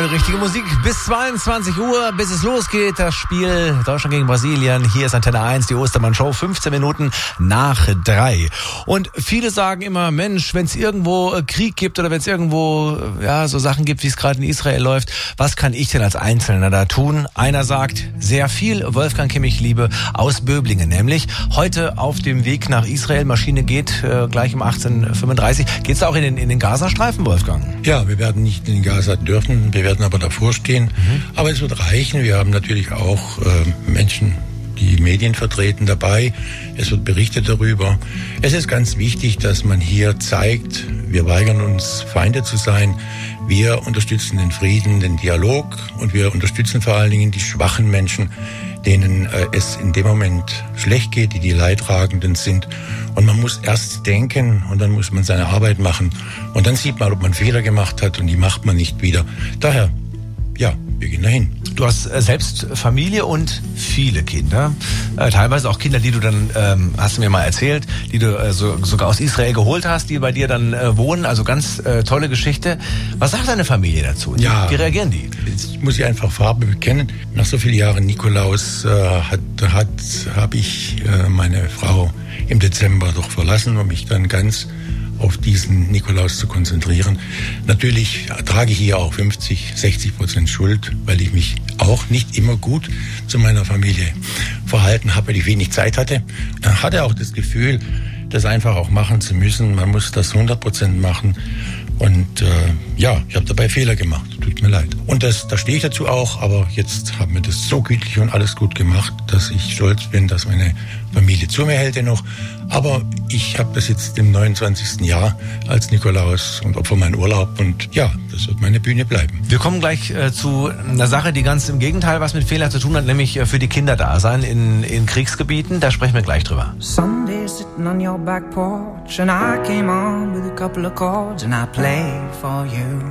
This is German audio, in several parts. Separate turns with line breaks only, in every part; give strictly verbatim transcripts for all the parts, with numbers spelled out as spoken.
richtige Musik bis zweiundzwanzig Uhr, bis es losgeht. Das Spiel Deutschland gegen Brasilien. Hier ist Antenne eins, die Ostermann-Show, fünfzehn Minuten nach drei. Und viele sagen immer, Mensch, wenn es irgendwo Krieg gibt oder wenn es irgendwo ja so Sachen gibt, wie es gerade in Israel läuft, was kann ich denn als Einzelner da tun? Einer sagt, sehr viel. Wolfgang Kimmich-Liebe aus Böblingen, nämlich heute auf dem Weg nach Israel. Maschine geht äh, gleich um achtzehn Uhr fünfunddreißig. Geht's da auch in den, in den Gazastreifen, Wolfgang?
Ja, wir werden nicht in den Gaza dürfen, wir werden aber davor stehen. Mhm. Aber es wird reichen. Wir haben natürlich auch äh, Menschen, die Medien vertreten, dabei. Es wird berichtet darüber. Es ist ganz wichtig, dass man hier zeigt, wir weigern uns, Feinde zu sein. Wir unterstützen den Frieden, den Dialog und wir unterstützen vor allen Dingen die schwachen Menschen, denen äh, es in dem Moment schlecht geht, die die Leidtragenden sind. Und man muss erst denken und dann muss man seine Arbeit machen. Und dann sieht man, ob man Fehler gemacht hat und die macht man nicht wieder. Daher, ja, wir gehen dahin.
Du hast äh, selbst Familie und viele Kinder, äh, teilweise auch Kinder, die du dann, ähm, hast du mir mal erzählt, die du äh, so, sogar aus Israel geholt hast, die bei dir dann äh, wohnen, also ganz äh, tolle Geschichte. Was sagt deine Familie dazu?
Ja,
wie reagieren die?
Jetzt muss ich einfach Farbe bekennen. Nach so vielen Jahren Nikolaus äh, hat, hat, habe ich äh, meine Frau im Dezember doch verlassen, um mich dann ganz auf diesen Nikolaus zu konzentrieren. Natürlich trage ich hier auch fünfzig, sechzig Prozent Schuld, weil ich mich auch nicht immer gut zu meiner Familie verhalten habe, weil ich wenig Zeit hatte. Ich hatte auch das Gefühl, das einfach auch machen zu müssen. Man muss das hundert Prozent machen. Und äh, ja, ich habe dabei Fehler gemacht. Tut mir leid. Und das, da stehe ich dazu auch. Aber jetzt haben wir das so gütlich und alles gut gemacht, dass ich stolz bin, dass meine Familie zu mir hält dennoch. Aber ich habe das jetzt im neunundzwanzigsten Jahr als Nikolaus und opfer meinen Urlaub. Und ja, das wird meine Bühne bleiben.
Wir kommen gleich äh, zu einer Sache, die ganz im Gegenteil was mit Fehler zu tun hat, nämlich äh, für die Kinder da sein in, in Kriegsgebieten. Da sprechen wir gleich drüber.
Sunday sitting on your back porch and I came on with a couple of chords and I played for you.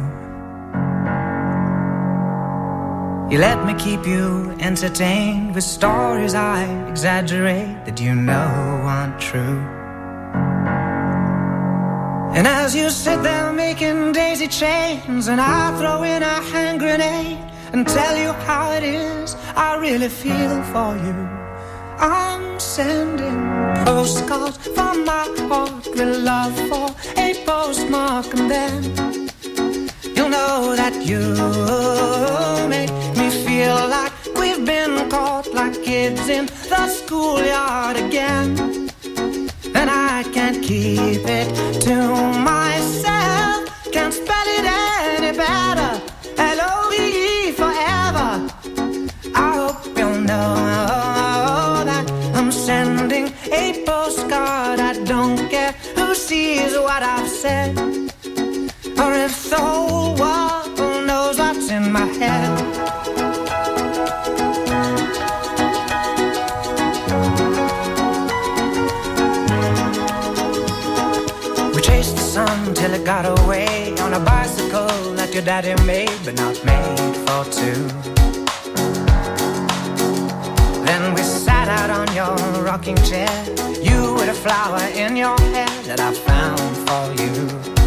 You let me keep you entertained with stories I exaggerate that you know aren't true. And as you sit there making daisy chains and I throw in a hand grenade and tell you how it is, I really feel for you. I'm sending postcards from my heart with love for a postmark, and then you'll know that you make me feel like we've been caught like kids in the schoolyard again. And I can't keep it to myself, can't spell it any better, L O V E forever. I hope you'll know that I'm sending a postcard. I don't care who sees what I've said, or if the whole world knows what's in my head. We chased the sun till it got away on a bicycle that your daddy made, but not made for two. Then we sat out on your rocking chair, you with a flower in your hair that I found for you.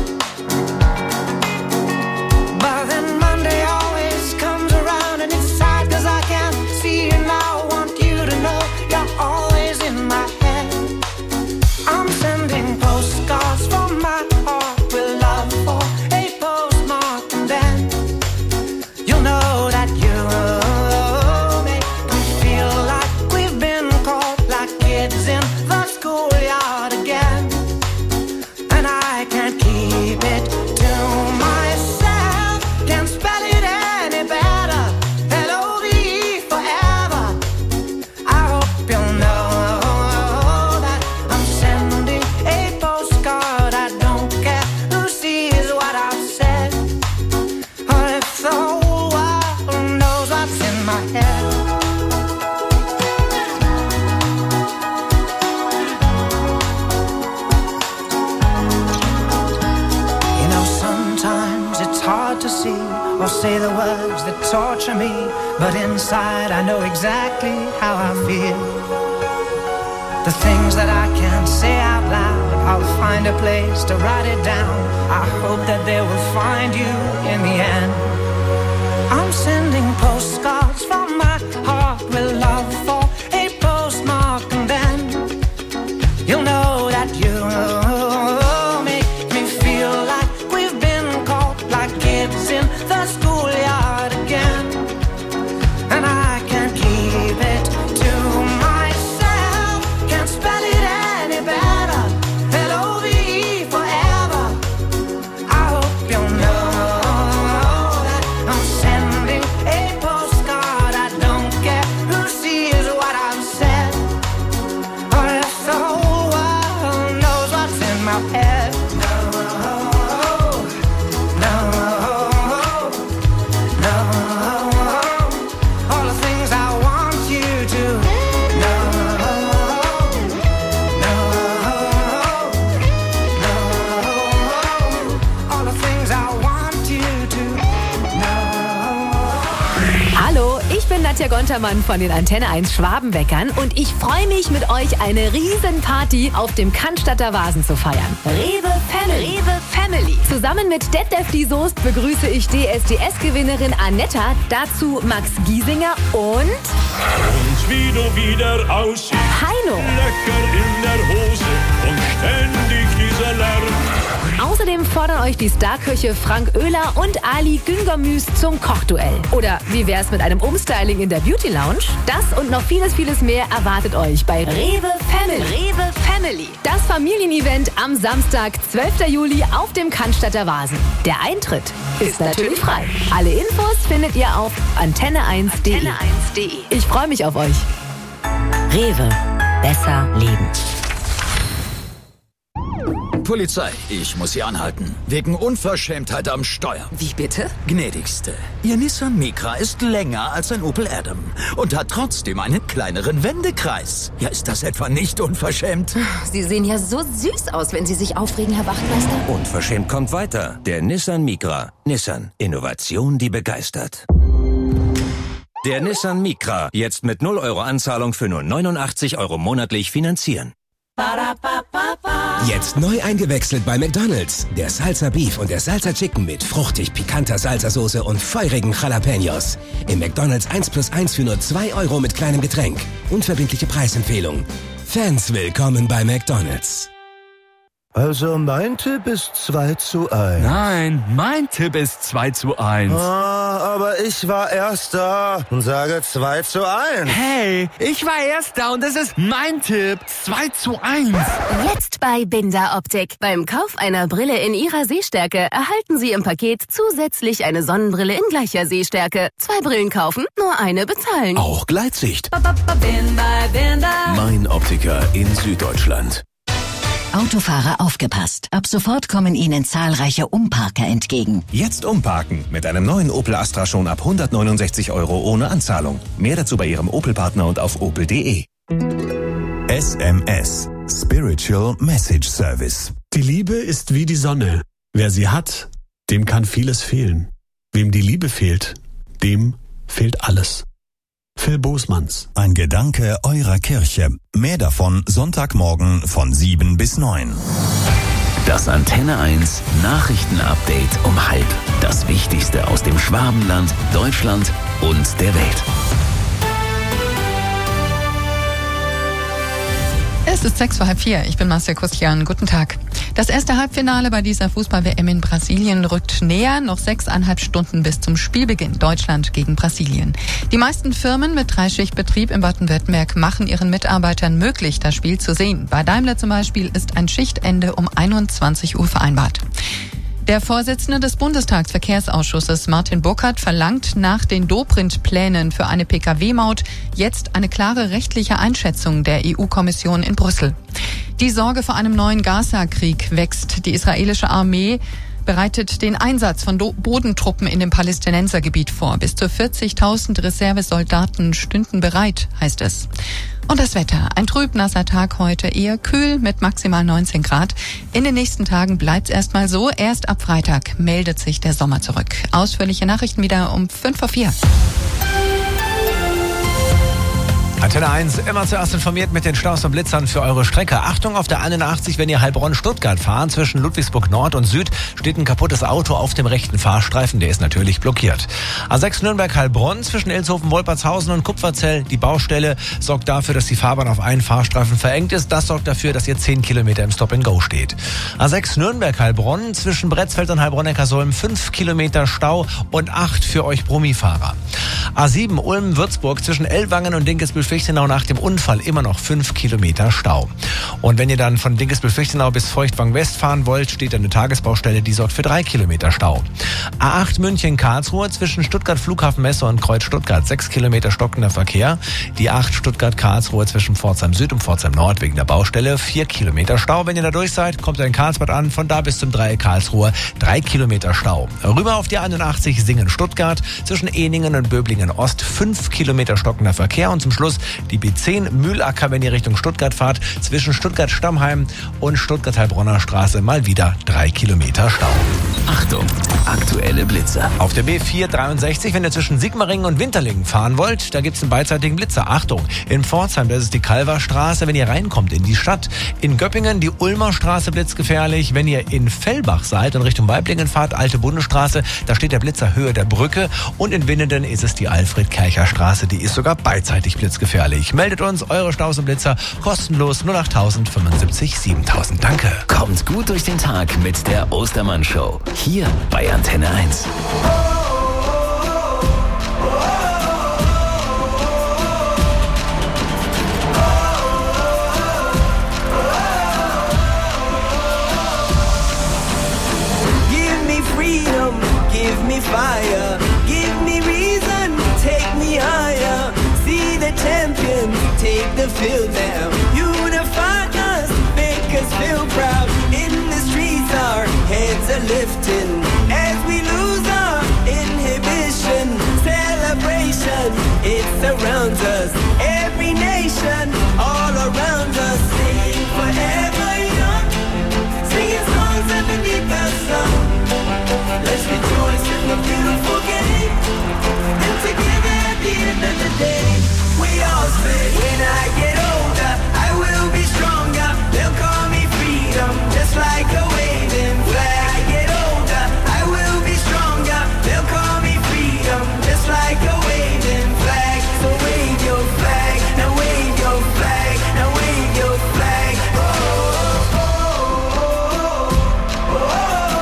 But then Monday always comes around and it's sad cause I can't see you now. I want you to know you're always in my head. I'm sending postcards from my heart with love for a postmark, and then you'll know that you make me feel like we've been caught like kids in the schoolyard again. And I can't keep it to myself, can't spell it any better, L O V E forever. I hope you'll know that I'm sending a postcard. I don't care who sees what I've said, or if the whole world knows what's in my head. You know, sometimes it's hard to see or say the words that torture me, but inside I know exactly how I feel. The things that I can't say out loud, I'll find a place to write it down. I hope that they will find you in the end. I'm sending postcards from my heart with love for a postmark, and then you'll know that you make me feel like we've been caught like kids in the schoolyard again. And I can't keep it to myself, can't spell it any better. L O V E forever. I hope you know that I'm sending a postcard. I don't care who sees what I've said, or if the whole world knows what's in my head. No, no, no. All the things I want you to know. No, no. All the things I want you to know.
Hallo, ich bin Nadja Gontermann von den Antenne eins Schwabenweckern und ich freue mich, mit euch eine Riesenparty auf dem Cannstatter Vasen zu feiern. Rewe Family. Rewe Family. Zusammen mit Detlef die Soest begrüße ich D S D S-Gewinnerin Annetta, dazu Max Giesinger und
Und wie du wieder aussiehst,
Heino.
lecker in der Hose und ständig dieser Lärm.
Außerdem fordern euch die Starköche Frank Oehler und Ali Güngermüs zum Kochduell. Oder wie wär's mit einem Umstyling in der Beauty Lounge? Das und noch vieles, vieles mehr erwartet euch bei Rewe Family. Rewe Family. Das Familienevent am Samstag, zwölfter Juli auf dem Cannstatter Vasen. Der Eintritt ist natürlich frei. Alle Infos findet ihr auf antenne eins punkt de. antenne eins punkt de. Ich freue mich auf euch. Rewe. Besser leben.
Polizei, ich muss Sie anhalten. Wegen Unverschämtheit am Steuer.
Wie bitte?
Gnädigste, Ihr Nissan Micra ist länger als ein Opel Adam und hat trotzdem einen kleineren Wendekreis. Ja, ist das etwa nicht unverschämt?
Sie sehen ja so süß aus, wenn Sie sich aufregen, Herr Wachtmeister.
Unverschämt kommt weiter. Der Nissan Micra. Nissan. Innovation, die begeistert. Der Nissan Micra. Jetzt mit null Euro Anzahlung für nur neunundachtzig Euro monatlich finanzieren.
Jetzt neu eingewechselt bei McDonald's. Der Salsa Beef und der Salsa Chicken mit fruchtig pikanter Salsasoße und feurigen Jalapenos. Im McDonald's eins plus eins für nur zwei Euro mit kleinem Getränk. Unverbindliche Preisempfehlung. Fans willkommen bei McDonald's.
Also mein Tipp ist zwei zu eins.
Nein, mein Tipp ist zwei zu eins.
Ah, aber ich war Erster und sage zwei zu eins.
Hey, ich war Erster und es ist mein Tipp zwei zu eins.
Jetzt bei Binder Optik. Beim Kauf einer Brille in ihrer Sehstärke erhalten Sie im Paket zusätzlich eine Sonnenbrille in gleicher Sehstärke. Zwei Brillen kaufen, nur eine bezahlen.
Auch Gleitsicht.
Binder, Binder.
Mein Optiker in Süddeutschland.
Autofahrer aufgepasst. Ab sofort kommen Ihnen zahlreiche Umparker entgegen.
Jetzt umparken mit einem neuen Opel Astra schon ab hundertneunundsechzig Euro ohne Anzahlung. Mehr dazu bei Ihrem Opel-Partner und auf opel punkt de.
S M S. Spiritual Message Service.
Die Liebe ist wie die Sonne. Wer sie hat, dem kann vieles fehlen. Wem die Liebe fehlt, dem fehlt alles. Phil Bosmans.
Ein Gedanke eurer Kirche. Mehr davon Sonntagmorgen von sieben bis neun.
Das Antenne eins Nachrichtenupdate um halb. Das Wichtigste aus dem Schwabenland, Deutschland und der Welt.
Es ist sechs vor halb vier. Ich bin Marcel Kustian. Guten Tag. Das erste Halbfinale bei dieser Fußball-W M in Brasilien rückt näher. Noch sechseinhalb Stunden bis zum Spielbeginn. Deutschland gegen Brasilien. Die meisten Firmen mit Dreischichtbetrieb in Baden-Württemberg machen ihren Mitarbeitern möglich, das Spiel zu sehen. Bei Daimler zum Beispiel ist ein Schichtende um einundzwanzig Uhr vereinbart. Der Vorsitzende des Bundestagsverkehrsausschusses Martin Burkhardt verlangt nach den Dobrindt-Plänen für eine P K W-Maut jetzt eine klare rechtliche Einschätzung der E U-Kommission in Brüssel. Die Sorge vor einem neuen Gaza-Krieg wächst. Die israelische Armee bereitet den Einsatz von Do- Bodentruppen in dem Palästinensergebiet vor. Bis zu vierzigtausend Reservesoldaten stünden bereit, heißt es. Und das Wetter. Ein trüb-nasser Tag heute, eher kühl mit maximal neunzehn Grad. In den nächsten Tagen bleibt's erstmal so. Erst ab Freitag meldet sich der Sommer zurück. Ausführliche Nachrichten wieder um fünf vor vier.
Antenne eins, immer zuerst informiert mit den Staus und Blitzern für eure Strecke. Achtung, auf der einundachtzig, wenn ihr Heilbronn-Stuttgart fahren, zwischen Ludwigsburg Nord und Süd steht ein kaputtes Auto auf dem rechten Fahrstreifen, der ist natürlich blockiert. A sechs Nürnberg-Heilbronn zwischen Ilshofen-Wolpertshausen und Kupferzell, die Baustelle sorgt dafür, dass die Fahrbahn auf einen Fahrstreifen verengt ist. Das sorgt dafür, dass ihr zehn Kilometer im Stop-and-Go steht. A sechs Nürnberg-Heilbronn zwischen Bretzfeld und Heilbronn-Neckarsulm fünf Kilometer Stau und acht für euch Brummifahrer. A sieben Ulm-Würzburg zwischen Ellwangen und Dinkelsbühl-Fichtenau nach dem Unfall immer noch fünf Kilometer Stau. Und wenn ihr dann von Dinkelsbühl-Fichtenau bis Feuchtwang West fahren wollt, steht eine Tagesbaustelle, die sorgt für drei Kilometer Stau. A acht München-Karlsruhe zwischen Stuttgart Flughafen-Messe und Kreuz Stuttgart sechs Kilometer stockender Verkehr. Die acht Stuttgart-Karlsruhe zwischen Pforzheim Süd und Pforzheim Nord wegen der Baustelle vier Kilometer Stau. Wenn ihr da durch seid, kommt ihr in Karlsbad an, von da bis zum Dreieck Karlsruhe drei Kilometer Stau. Rüber auf die einundachtzig Singen-Stuttgart zwischen Ehningen und Böblingen Ost fünf Kilometer stockender Verkehr und zum Schluss die B zehn Mühlacker, wenn ihr Richtung Stuttgart fahrt, zwischen Stuttgart-Stammheim und Stuttgart-Heilbronner Straße mal wieder drei Kilometer Stau.
Achtung, aktuelle Blitzer.
Auf der B vier dreiundsechzig, wenn ihr zwischen Sigmaringen und Winterlingen fahren wollt, da gibt's einen beidseitigen Blitzer. Achtung, in Pforzheim, das ist die Kalverstraße, wenn ihr reinkommt in die Stadt. In Göppingen die Ulmer Straße blitzgefährlich. Wenn ihr in Fellbach seid und Richtung Weiblingen fahrt, Alte Bundesstraße, da steht der Blitzer Höhe der Brücke. Und in Winnenden ist es die Alfred-Kercher-Straße, die ist sogar beidseitig blitzgefährlich. Meldet uns eure Staus und Blitzer kostenlos null achttausend fünfundsiebzig siebentausend. Danke.
Kommt gut durch den Tag mit der Ostermann-Show. Hier bei Antenne eins.
Give me freedom, give me fire, give me reason, take me higher. See the champions, take the field now. Unify us, make us feel proud. In the streets our heads are lifting as we lose our inhibition. Celebration, it surrounds us. Every nation, all around us. Sing forever young, singing songs underneath the sun. Let's rejoice in the beautiful game, and together at the end of the day, we all say, when I get older, I will be stronger. They'll call me freedom, just like a waving flag. I get older, I will be stronger. They'll call me freedom, just like a waving flag. So wave your flag, now wave your flag, now wave your flag. Oh, oh, oh, oh, oh,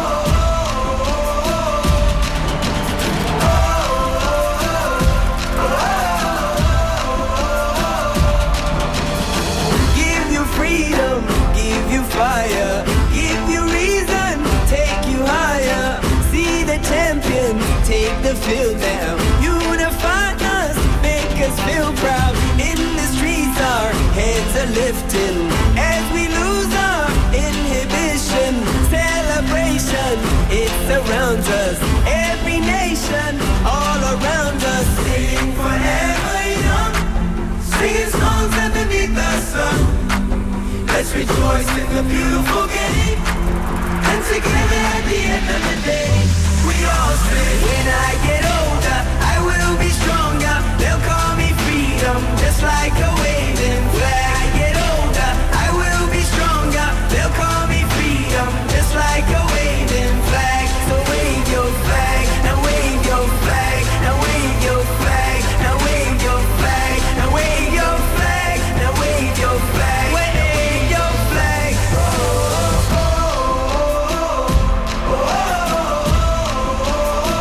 give you freedom, give you fire, give you reason, take you higher. See the champions, take the field now. Unify us, make us feel proud. In the streets our heads are lifting as we lose our inhibition. Celebration, it surrounds us. Every nation, all around us. Sing forever young, singing songs underneath the sun. Let's rejoice in the beautiful game, and together at the end of the day, we all say, when I get older, I will be stronger. They'll call me freedom, just like a waving flag. I get older, I will be stronger. They'll call me freedom, just like a waving flag. So wave your flag, now wave your flag, now wave your flag, now wave your flag, now wave your flag, now wave your flag, wave your flag. Oh, oh, oh, oh,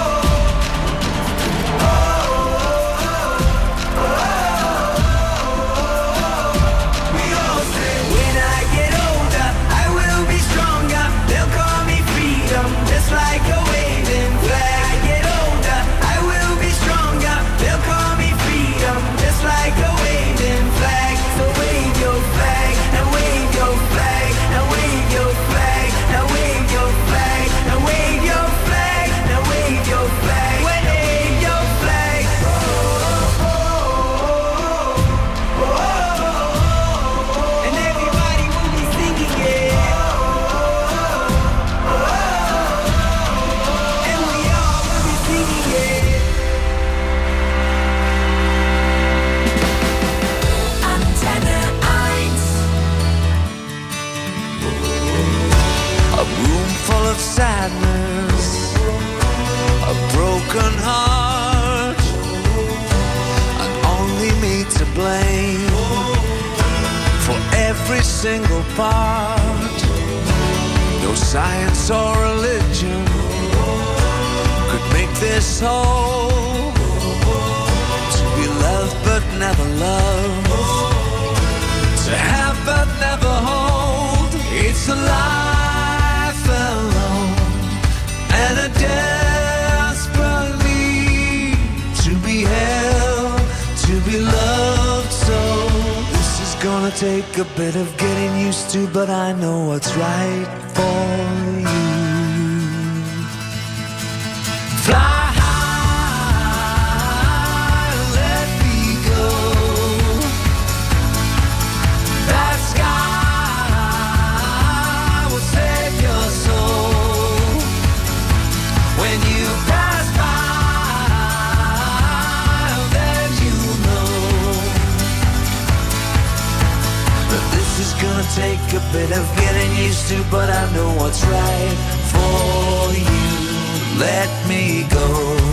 oh, oh, oh. blame for every single part. No science or religion could make this whole. To be loved but never loved, to have but never hold. It's a life alone and a desperate need to be held, to be loved. So this is gonna take a bit of getting used to, but I know what's right for you. Fly take a bit of getting used to, but I know what's right for you. Let me go.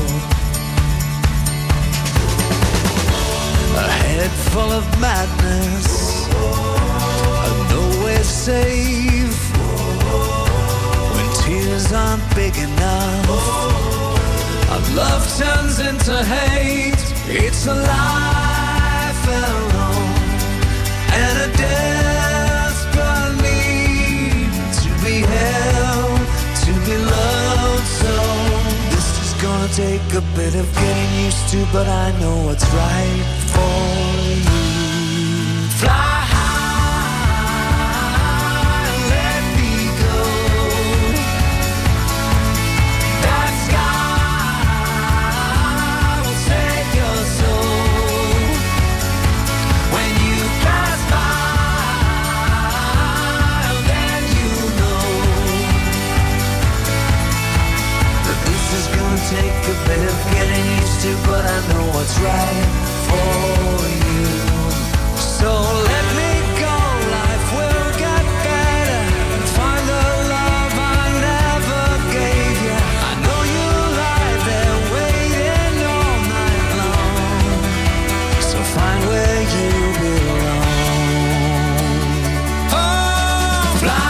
A head full of madness, a nowhere safe. When tears aren't big enough, our love turns into hate. It's a life alone and a death. Be held, to be loved. So this is gonna take a bit of getting used to, but I know what's right for you. Fly take a bit of getting used to, but I know what's right for you. So let me go, life will get better. Find the love I never gave you. I know you lie there waiting all night long. So find where you belong. Oh, fly.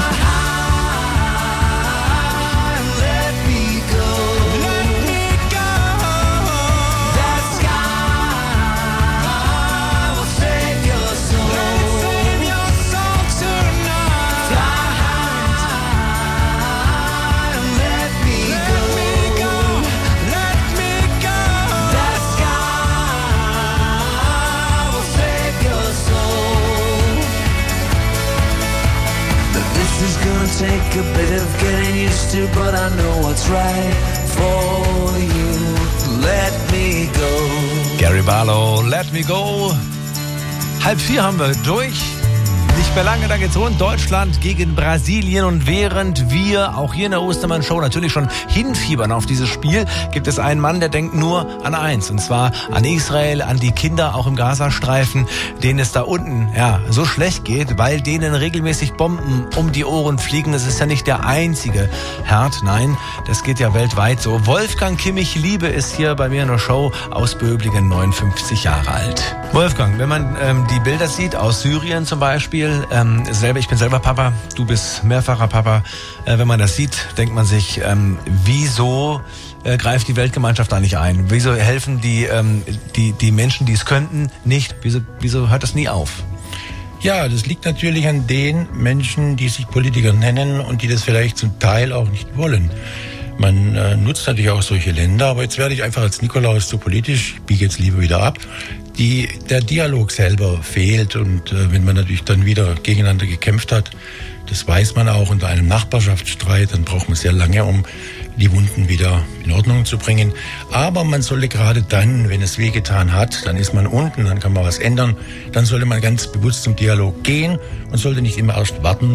Take a bit of getting used to, but I know what's right for you. Let me go.
Gary Barlow, Let Me Go. Halb vier haben wir durch. Nicht mehr lange, dann geht's rund. Deutschland gegen Brasilien. Und während wir auch hier in der Ostermann-Show natürlich schon hinfiebern auf dieses Spiel, gibt es einen Mann, der denkt nur an eins. Und zwar an Israel, an die Kinder auch im Gazastreifen, denen es da unten ja so schlecht geht, weil denen regelmäßig Bomben um die Ohren fliegen. Das ist ja nicht der einzige Herd. Nein, das geht ja weltweit so. Wolfgang Kimmich Liebe ist hier bei mir in der Show aus Böblingen, neunundfünfzig Jahre alt. Wolfgang, wenn man ähm, die Bilder sieht aus Syrien zum Beispiel, Ähm, selber, ich bin selber Papa, du bist mehrfacher Papa. Äh, wenn man das sieht, denkt man sich, ähm, wieso äh, greift die Weltgemeinschaft da nicht ein? Wieso helfen die, ähm, die, die Menschen, die es könnten, nicht? Wieso, wieso hört das nie auf?
Ja, das liegt natürlich an den Menschen, die sich Politiker nennen und die das vielleicht zum Teil auch nicht wollen. Man äh, nutzt natürlich auch solche Länder, aber jetzt werde ich einfach als Nikolaus zu politisch, ich biege jetzt lieber wieder ab. Die, der Dialog selber fehlt und äh, wenn man natürlich dann wieder gegeneinander gekämpft hat, das weiß man auch unter einem Nachbarschaftsstreit, dann braucht man sehr lange, um die Wunden wieder in Ordnung zu bringen. Aber man sollte gerade dann, wenn es wehgetan hat, dann ist man unten, dann kann man was ändern, dann sollte man ganz bewusst zum Dialog gehen und sollte nicht immer erst warten,